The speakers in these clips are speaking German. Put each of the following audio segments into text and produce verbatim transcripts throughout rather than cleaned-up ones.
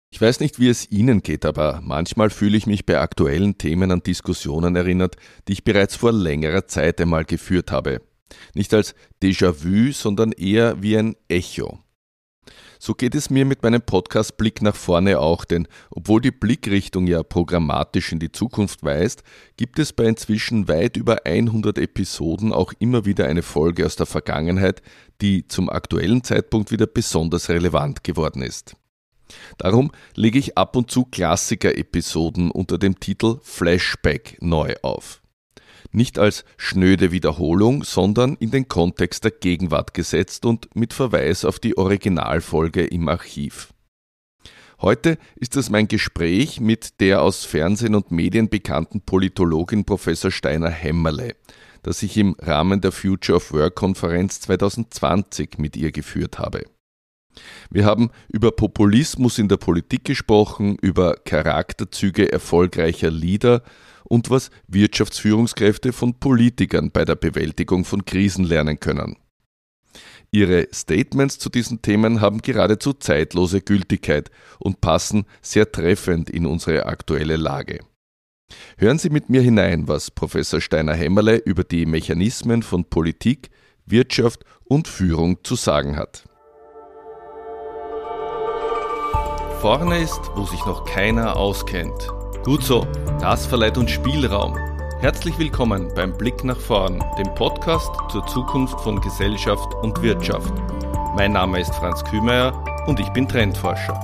Ich weiß nicht, wie es Ihnen geht, aber manchmal fühle ich mich bei aktuellen Themen an Diskussionen erinnert, die ich bereits vor längerer Zeit einmal geführt habe. Nicht als Déjà-vu, sondern eher wie ein Echo. So geht es mir mit meinem Podcast Blick nach vorne auch, denn obwohl die Blickrichtung ja programmatisch in die Zukunft weist, gibt es bei inzwischen weit über hundert Episoden auch immer wieder eine Folge aus der Vergangenheit, die zum aktuellen Zeitpunkt wieder besonders relevant geworden ist. Darum lege ich ab und zu Klassiker-Episoden unter dem Titel Flashback neu auf. Nicht als schnöde Wiederholung, sondern in den Kontext der Gegenwart gesetzt und mit Verweis auf die Originalfolge im Archiv. Heute ist es mein Gespräch mit der aus Fernsehen und Medien bekannten Politologin Professor Steiner Hämmerle, das ich im Rahmen der Future of Work-Konferenz zwanzig zwanzig mit ihr geführt habe. Wir haben über Populismus in der Politik gesprochen, über Charakterzüge erfolgreicher Leader und was Wirtschaftsführungskräfte von Politikern bei der Bewältigung von Krisen lernen können. Ihre Statements zu diesen Themen haben geradezu zeitlose Gültigkeit und passen sehr treffend in unsere aktuelle Lage. Hören Sie mit mir hinein, was Professor Steiner Hämmerle über die Mechanismen von Politik, Wirtschaft und Führung zu sagen hat. Vorne ist, wo sich noch keiner auskennt. Gut so, das verleiht uns Spielraum. Herzlich willkommen beim Blick nach vorn, dem Podcast zur Zukunft von Gesellschaft und Wirtschaft. Mein Name ist Franz Kühmeier und ich bin Trendforscher.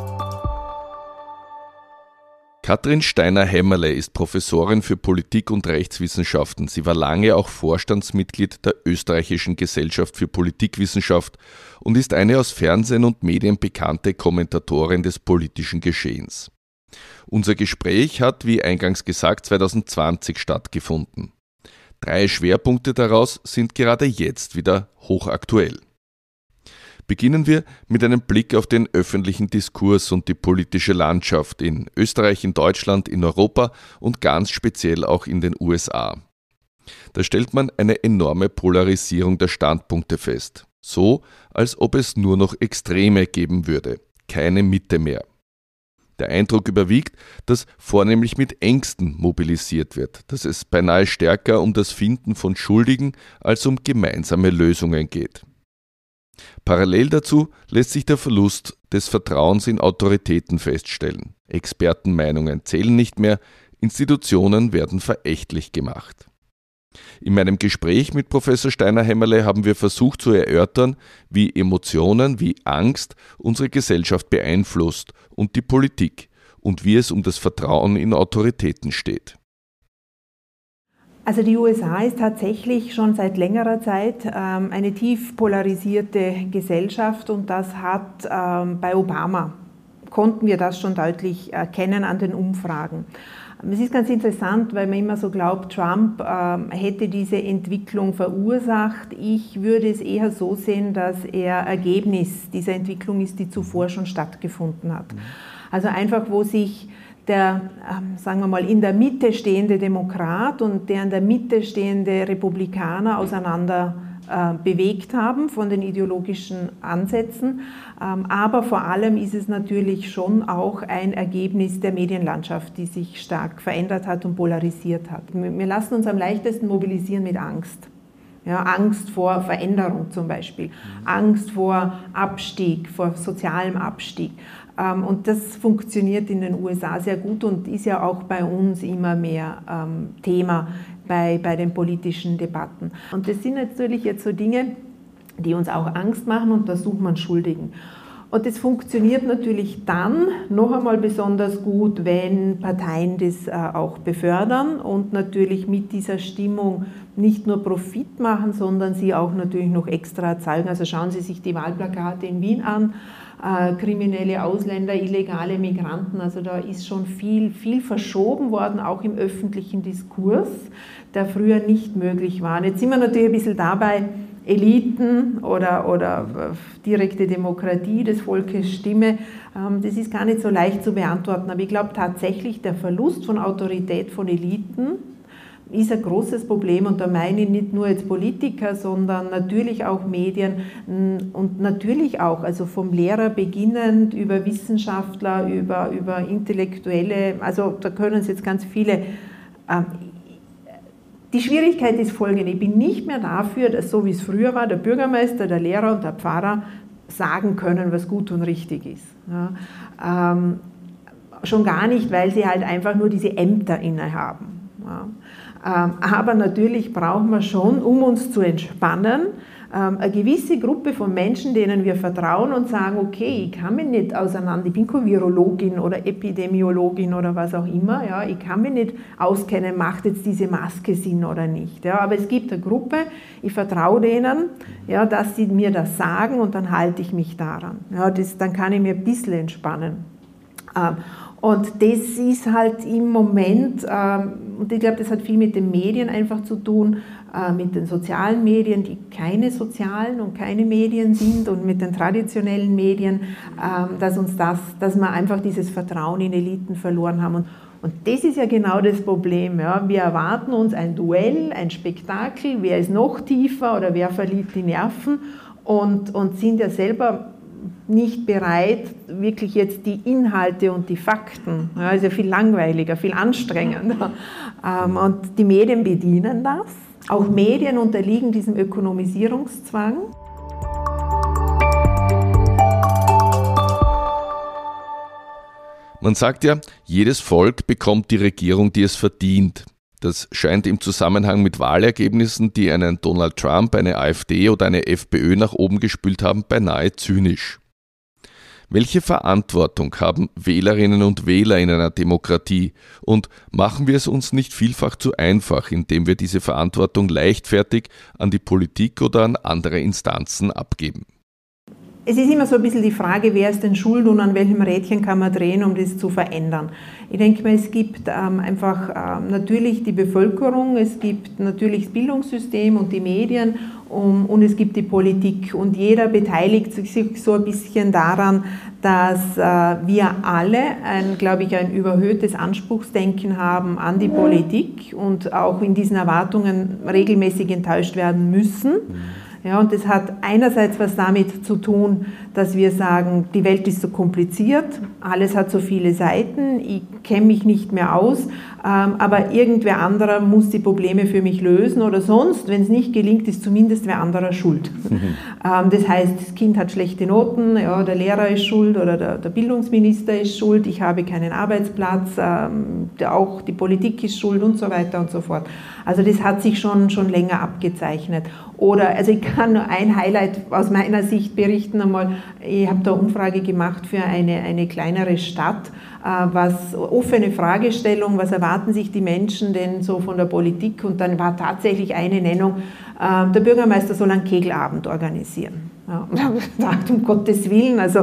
Katrin Steiner-Hämmerle ist Professorin für Politik- und Rechtswissenschaften. Sie war lange auch Vorstandsmitglied der Österreichischen Gesellschaft für Politikwissenschaft und ist eine aus Fernsehen und Medien bekannte Kommentatorin des politischen Geschehens. Unser Gespräch hat, wie eingangs gesagt, zwanzig zwanzig stattgefunden. Drei Schwerpunkte daraus sind gerade jetzt wieder hochaktuell. Beginnen wir mit einem Blick auf den öffentlichen Diskurs und die politische Landschaft in Österreich, in Deutschland, in Europa und ganz speziell auch in den U S A. Da stellt man eine enorme Polarisierung der Standpunkte fest, so als ob es nur noch Extreme geben würde, keine Mitte mehr. Der Eindruck überwiegt, dass vornehmlich mit Ängsten mobilisiert wird, dass es beinahe stärker um das Finden von Schuldigen als um gemeinsame Lösungen geht. Parallel dazu lässt sich der Verlust des Vertrauens in Autoritäten feststellen. Expertenmeinungen zählen nicht mehr, Institutionen werden verächtlich gemacht. In meinem Gespräch mit Professor Steiner-Hämmerle haben wir versucht zu erörtern, wie Emotionen wie Angst unsere Gesellschaft beeinflusst und die Politik und wie es um das Vertrauen in Autoritäten steht. Also die U S A ist tatsächlich schon seit längerer Zeit ähm, eine tief polarisierte Gesellschaft und das hat ähm, bei Obama, konnten wir das schon deutlich erkennen an den Umfragen. Es ist ganz interessant, weil man immer so glaubt, Trump ähm, hätte diese Entwicklung verursacht. Ich würde es eher so sehen, dass er Ergebnis dieser Entwicklung ist, die zuvor schon stattgefunden hat. Also einfach, wo sich der, ähm, sagen wir mal, in der Mitte stehende Demokrat und der in der Mitte stehende Republikaner auseinander äh, bewegt haben von den ideologischen Ansätzen. Ähm, aber vor allem ist es natürlich schon auch ein Ergebnis der Medienlandschaft, die sich stark verändert hat und polarisiert hat. Wir lassen uns am leichtesten mobilisieren mit Angst. Ja, Angst vor Veränderung zum Beispiel, Angst vor Abstieg, vor sozialem Abstieg. Und das funktioniert in den U S A sehr gut und ist ja auch bei uns immer mehr ähm, Thema bei, bei den politischen Debatten. Und das sind natürlich jetzt so Dinge, die uns auch Angst machen und da sucht man Schuldigen. Und das funktioniert natürlich dann noch einmal besonders gut, wenn Parteien das äh, auch befördern und natürlich mit dieser Stimmung nicht nur Profit machen, sondern sie auch natürlich noch extra zeigen. Also schauen Sie sich die Wahlplakate in Wien an, äh, kriminelle Ausländer, illegale Migranten, also da ist schon viel, viel verschoben worden, auch im öffentlichen Diskurs, der früher nicht möglich war. Und jetzt sind wir natürlich ein bisschen dabei, Eliten oder, oder direkte Demokratie des Volkes Stimme, das ist gar nicht so leicht zu beantworten. Aber ich glaube tatsächlich, der Verlust von Autorität von Eliten, ist ein großes Problem und da meine ich nicht nur jetzt Politiker, sondern natürlich auch Medien und natürlich auch, also vom Lehrer beginnend über Wissenschaftler, über, über Intellektuelle, also da können es jetzt ganz viele. Ähm, die Schwierigkeit ist folgende, ich bin nicht mehr dafür, dass so wie es früher war, der Bürgermeister, der Lehrer und der Pfarrer sagen können, was gut und richtig ist. Ja, ähm, schon gar nicht, weil sie halt einfach nur diese Ämter innehaben. Ja. Aber natürlich brauchen wir schon, um uns zu entspannen, eine gewisse Gruppe von Menschen, denen wir vertrauen und sagen, okay, ich kann mich nicht auseinander, ich bin keine Virologin oder Epidemiologin oder was auch immer, ja, ich kann mich nicht auskennen, macht jetzt diese Maske Sinn oder nicht. Ja, aber es gibt eine Gruppe, ich vertraue denen, ja, dass sie mir das sagen und dann halte ich mich daran. Ja, das, dann kann ich mir ein bisschen entspannen. Und das ist halt im Moment, und ich glaube, das hat viel mit den Medien einfach zu tun, mit den sozialen Medien, die keine sozialen und keine Medien sind und mit den traditionellen Medien, dass uns das, dass wir einfach dieses Vertrauen in Eliten verloren haben. Und, und das ist ja genau das Problem. Ja. Wir erwarten uns ein Duell, ein Spektakel, wer ist noch tiefer oder wer verliert die Nerven und, und sind ja selber nicht bereit, wirklich jetzt die Inhalte und die Fakten, ja, ist ja viel langweiliger, viel anstrengender. Ähm, und die Medien bedienen das. Auch Medien unterliegen diesem Ökonomisierungszwang. Man sagt ja, jedes Volk bekommt die Regierung, die es verdient. Das scheint im Zusammenhang mit Wahlergebnissen, die einen Donald Trump, eine AfD oder eine FPÖ nach oben gespült haben, beinahe zynisch. Welche Verantwortung haben Wählerinnen und Wähler in einer Demokratie? Und machen wir es uns nicht vielfach zu einfach, indem wir diese Verantwortung leichtfertig an die Politik oder an andere Instanzen abgeben? Es ist immer so ein bisschen die Frage, wer ist denn schuld und an welchem Rädchen kann man drehen, um das zu verändern. Ich denke mal, es gibt ähm, einfach ähm, natürlich die Bevölkerung, es gibt natürlich das Bildungssystem und die Medien um, und es gibt die Politik. Und jeder beteiligt sich so ein bisschen daran, dass äh, wir alle, ein, glaube ich, ein überhöhtes Anspruchsdenken haben an die Politik und auch in diesen Erwartungen regelmäßig enttäuscht werden müssen. Ja, und das hat einerseits was damit zu tun, dass wir sagen, die Welt ist so kompliziert, alles hat so viele Seiten, ich kenne mich nicht mehr aus, ähm, aber irgendwer anderer muss die Probleme für mich lösen oder sonst, wenn es nicht gelingt, ist zumindest wer anderer schuld. Mhm. Ähm, das heißt, das Kind hat schlechte Noten, ja, der Lehrer ist schuld oder der, der Bildungsminister ist schuld, ich habe keinen Arbeitsplatz, ähm, der, auch die Politik ist schuld und so weiter und so fort. Also das hat sich schon, schon länger abgezeichnet. Oder, also ich kann nur ein Highlight aus meiner Sicht berichten einmal. Ich habe da eine Umfrage gemacht für eine, eine kleinere Stadt, was offene Fragestellung, was erwarten sich die Menschen denn so von der Politik? Und dann war tatsächlich eine Nennung, der Bürgermeister soll einen Kegelabend organisieren. Ja, und ich habe gedacht, um Gottes Willen, also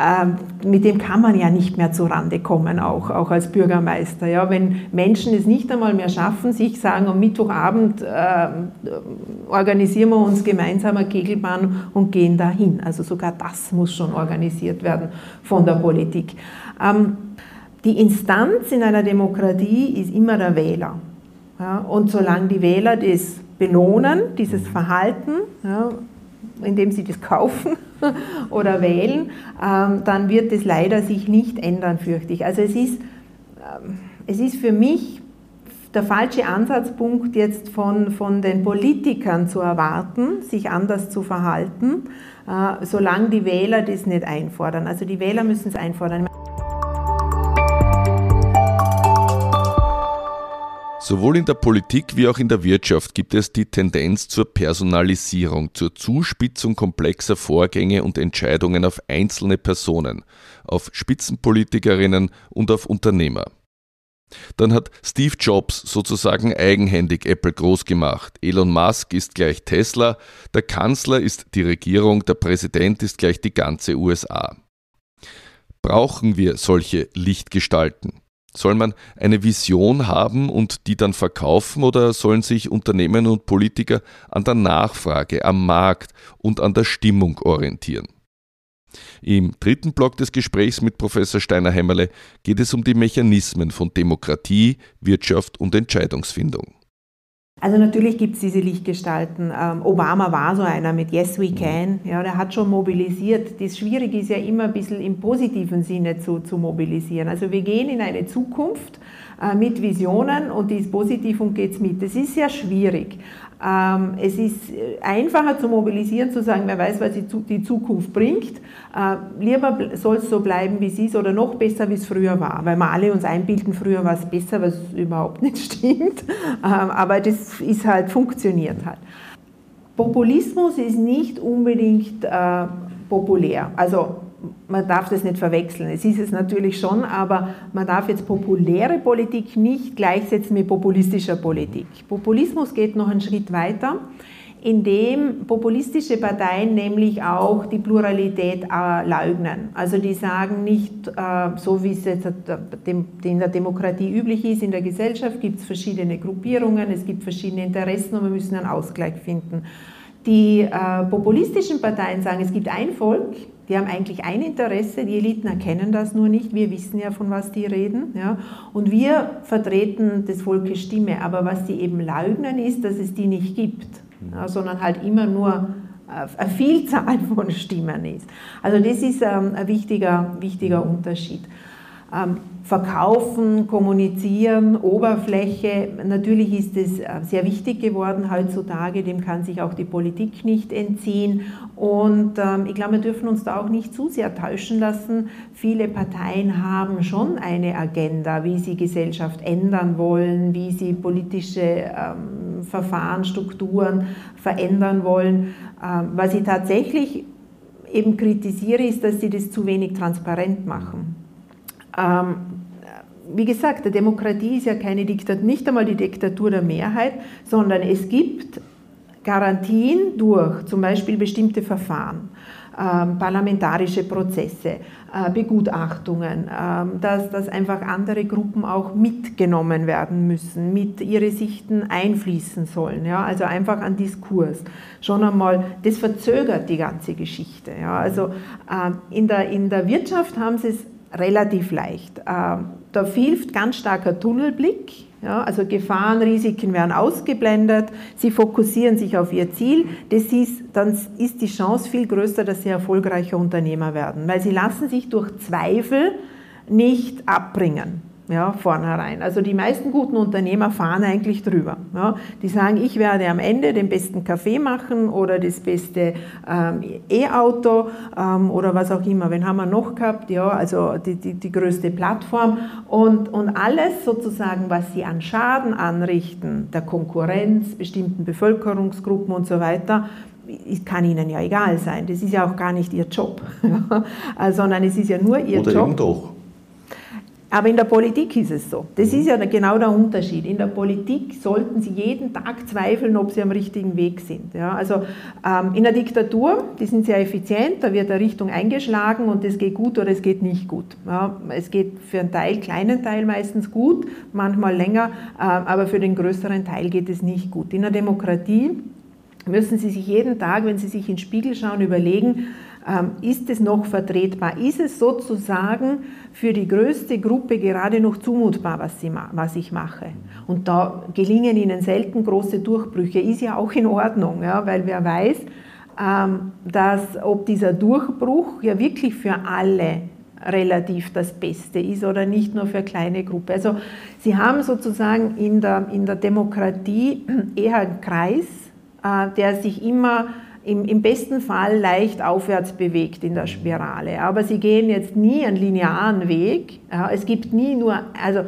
äh, mit dem kann man ja nicht mehr zurande kommen, auch, auch als Bürgermeister. Ja, wenn Menschen es nicht einmal mehr schaffen, sich sagen, am Mittwochabend äh, organisieren wir uns gemeinsam eine Kegelbahn und gehen dahin. Also sogar das muss schon organisiert werden von der Politik. Ähm, die Instanz in einer Demokratie ist immer der Wähler. Ja, und solange die Wähler das belohnen, dieses Verhalten, ja, indem sie das kaufen oder wählen, ähm, dann wird es leider sich nicht ändern, fürchte ich. Also es ist, ähm, es ist für mich der falsche Ansatzpunkt, jetzt von, von den Politikern zu erwarten, sich anders zu verhalten, äh, solange die Wähler das nicht einfordern. Also die Wähler müssen es einfordern. Sowohl in der Politik wie auch in der Wirtschaft gibt es die Tendenz zur Personalisierung, zur Zuspitzung komplexer Vorgänge und Entscheidungen auf einzelne Personen, auf Spitzenpolitikerinnen und auf Unternehmer. Dann hat Steve Jobs sozusagen eigenhändig Apple groß gemacht. Elon Musk ist gleich Tesla, der Kanzler ist die Regierung, der Präsident ist gleich die ganze U S A. Brauchen wir solche Lichtgestalten? Soll man eine Vision haben und die dann verkaufen oder sollen sich Unternehmen und Politiker an der Nachfrage, am Markt und an der Stimmung orientieren? Im dritten Block des Gesprächs mit Professor Steiner-Hämmerle geht es um die Mechanismen von Demokratie, Wirtschaft und Entscheidungsfindung. Also natürlich gibt es diese Lichtgestalten. Ähm, Obama war so einer mit Yes We Can, ja, der hat schon mobilisiert. Das Schwierige ist ja immer ein bisschen im positiven Sinne zu, zu mobilisieren. Also wir gehen in eine Zukunft äh, mit Visionen und die ist positiv und geht's mit. Das ist sehr schwierig. Ähm, es ist einfacher zu mobilisieren, zu sagen, wer weiß, was die, die Zukunft bringt. Äh, lieber soll es so bleiben, wie es ist oder noch besser, wie es früher war. Weil wir alle uns einbilden, früher war es besser, was überhaupt nicht stimmt. Ähm, aber das ist halt, funktioniert halt. Populismus ist nicht unbedingt äh, populär. Also man darf das nicht verwechseln. Es ist es natürlich schon, aber man darf jetzt populäre Politik nicht gleichsetzen mit populistischer Politik. Populismus geht noch einen Schritt weiter, indem populistische Parteien nämlich auch die Pluralität äh, leugnen. Also die sagen nicht, äh, so wie es jetzt in der Demokratie üblich ist, in der Gesellschaft gibt es verschiedene Gruppierungen, es gibt verschiedene Interessen und wir müssen einen Ausgleich finden. Die äh, populistischen Parteien sagen, es gibt ein Volk, die haben eigentlich ein Interesse, die Eliten erkennen das nur nicht, wir wissen ja, von was die reden, ja, und wir vertreten des Volkes Stimme, aber was sie eben leugnen ist, dass es die nicht gibt, ja, sondern halt immer nur eine Vielzahl von Stimmen ist. Also das ist ähm, ein wichtiger, wichtiger Unterschied. Ähm, verkaufen, kommunizieren, Oberfläche, natürlich ist es sehr wichtig geworden heutzutage, dem kann sich auch die Politik nicht entziehen und ähm, ich glaube, wir dürfen uns da auch nicht zu sehr täuschen lassen. Viele Parteien haben schon eine Agenda, wie sie Gesellschaft ändern wollen, wie sie politische ähm, Verfahren, Strukturen verändern wollen. Ähm, was ich tatsächlich eben kritisiere, ist, dass sie das zu wenig transparent machen. Ähm, wie gesagt, die Demokratie ist ja keine Diktatur, nicht einmal die Diktatur der Mehrheit, sondern es gibt Garantien durch zum Beispiel bestimmte Verfahren, ähm, parlamentarische Prozesse, äh, Begutachtungen, ähm, dass, dass einfach andere Gruppen auch mitgenommen werden müssen, mit ihre Sichten einfließen sollen, ja? Also einfach ein Diskurs. Schon einmal, das verzögert die ganze Geschichte. Ja? Also äh, in, der, in der Wirtschaft haben sie es relativ leicht. Da hilft ganz starker Tunnelblick, ja, also Gefahren, Risiken werden ausgeblendet, sie fokussieren sich auf ihr Ziel, das ist, dann ist die Chance viel größer, dass sie erfolgreicher Unternehmer werden, weil sie lassen sich durch Zweifel nicht abbringen. Ja, vornherein. Also die meisten guten Unternehmer fahren eigentlich drüber. Ja. Die sagen, ich werde am Ende den besten Kaffee machen oder das beste ähm, E-Auto ähm, oder was auch immer. Wen haben wir noch gehabt? Ja, also die, die, die größte Plattform. Und, und alles sozusagen, was sie an Schaden anrichten, der Konkurrenz, bestimmten Bevölkerungsgruppen und so weiter, kann ihnen ja egal sein. Das ist ja auch gar nicht ihr Job, sondern es ist ja nur ihr oder Job. Eben doch. Aber in der Politik ist es so. Das ist ja genau der Unterschied. In der Politik sollten Sie jeden Tag zweifeln, ob Sie am richtigen Weg sind. Ja, also ähm, in der Diktatur, die sind sehr effizient, da wird eine Richtung eingeschlagen und es geht gut oder es geht nicht gut. Ja, es geht für einen Teil, kleinen Teil meistens gut, manchmal länger, äh, aber für den größeren Teil geht es nicht gut. In der Demokratie müssen Sie sich jeden Tag, wenn Sie sich in den Spiegel schauen, überlegen, ähm, ist es noch vertretbar? Ist es sozusagen für die größte Gruppe gerade noch zumutbar, was, sie, was ich mache? Und da gelingen Ihnen selten große Durchbrüche. Ist ja auch in Ordnung, ja, weil wer weiß, ähm, dass ob dieser Durchbruch ja wirklich für alle relativ das Beste ist oder nicht nur für eine kleine Gruppe. Also Sie haben sozusagen in der, in der Demokratie eher einen Kreis, äh, der sich immer im, im besten Fall leicht aufwärts bewegt in der Spirale. Aber Sie gehen jetzt nie einen linearen Weg. Ja, es gibt nie nur, also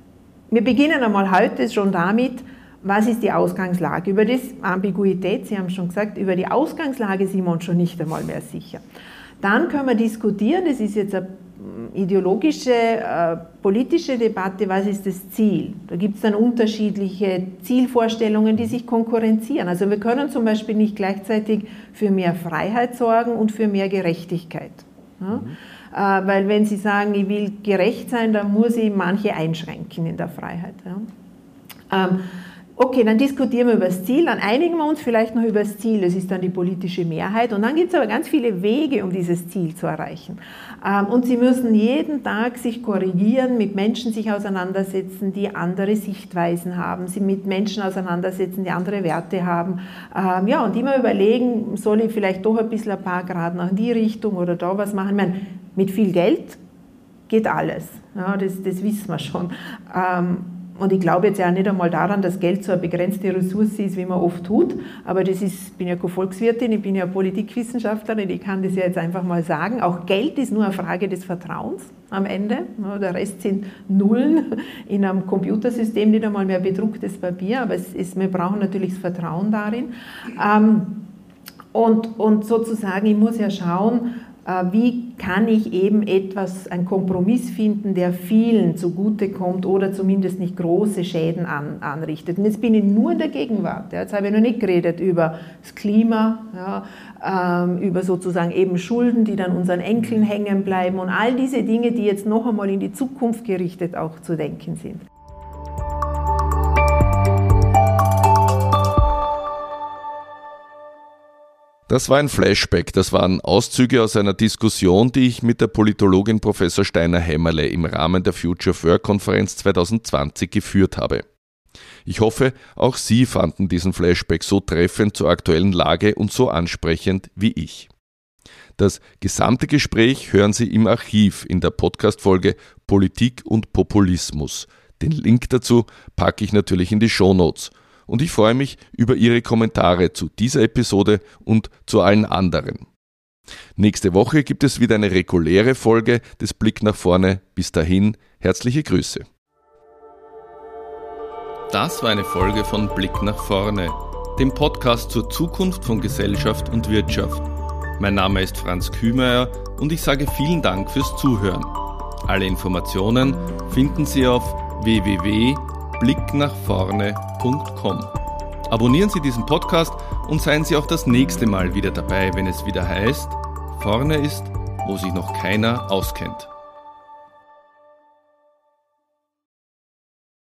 wir beginnen einmal heute schon damit, was ist die Ausgangslage? Über das Ambiguität, Sie haben schon gesagt, über die Ausgangslage sind wir uns schon nicht einmal mehr sicher. Dann können wir diskutieren, das ist jetzt eine ideologische, äh, politische Debatte, was ist das Ziel? Da gibt es dann unterschiedliche Zielvorstellungen, die sich konkurrenzieren. Also wir können zum Beispiel nicht gleichzeitig für mehr Freiheit sorgen und für mehr Gerechtigkeit. Ja? Mhm. Äh, weil wenn Sie sagen, ich will gerecht sein, dann muss ich manche einschränken in der Freiheit. Ja? Ähm, Okay, dann diskutieren wir über das Ziel, dann einigen wir uns vielleicht noch über das Ziel, das ist dann die politische Mehrheit und dann gibt es aber ganz viele Wege, um dieses Ziel zu erreichen. Und Sie müssen jeden Tag sich korrigieren, mit Menschen sich auseinandersetzen, die andere Sichtweisen haben, Sie mit Menschen auseinandersetzen, die andere Werte haben, ja, und immer überlegen, soll ich vielleicht doch ein bisschen ein paar Grad nach in die Richtung oder da was machen. Ich meine, mit viel Geld geht alles, ja, das, das wissen wir schon. Und ich glaube jetzt ja nicht einmal daran, dass Geld so eine begrenzte Ressource ist, wie man oft tut. Aber das ist, ich bin ja keine Volkswirtin, ich bin ja Politikwissenschaftlerin, ich kann das ja jetzt einfach mal sagen. Auch Geld ist nur eine Frage des Vertrauens am Ende. Der Rest sind Nullen in einem Computersystem, nicht einmal mehr bedrucktes Papier. Aber es ist, wir brauchen natürlich das Vertrauen darin. Und, und sozusagen, ich muss ja schauen, wie kann ich eben etwas, einen Kompromiss finden, der vielen zugutekommt oder zumindest nicht große Schäden an, anrichtet. Und jetzt bin ich nur in der Gegenwart. Ja, jetzt habe ich noch nicht geredet über das Klima, ja, ähm, über sozusagen eben Schulden, die dann unseren Enkeln hängen bleiben und all diese Dinge, die jetzt noch einmal in die Zukunft gerichtet auch zu denken sind. Das war ein Flashback, das waren Auszüge aus einer Diskussion, die ich mit der Politologin Professor Steiner-Hämmerle im Rahmen der Future of Work-Konferenz zwanzig zwanzig geführt habe. Ich hoffe, auch Sie fanden diesen Flashback so treffend zur aktuellen Lage und so ansprechend wie ich. Das gesamte Gespräch hören Sie im Archiv in der Podcast-Folge Politik und Populismus. Den Link dazu packe ich natürlich in die Shownotes. Und ich freue mich über Ihre Kommentare zu dieser Episode und zu allen anderen. Nächste Woche gibt es wieder eine reguläre Folge des Blick nach vorne. Bis dahin, herzliche Grüße. Das war eine Folge von Blick nach vorne, dem Podcast zur Zukunft von Gesellschaft und Wirtschaft. Mein Name ist Franz Kühmeier und ich sage vielen Dank fürs Zuhören. Alle Informationen finden Sie auf w w w punkt blick nach vorne punkt com. Abonnieren Sie diesen Podcast und seien Sie auch das nächste Mal wieder dabei, wenn es wieder heißt, vorne ist, wo sich noch keiner auskennt.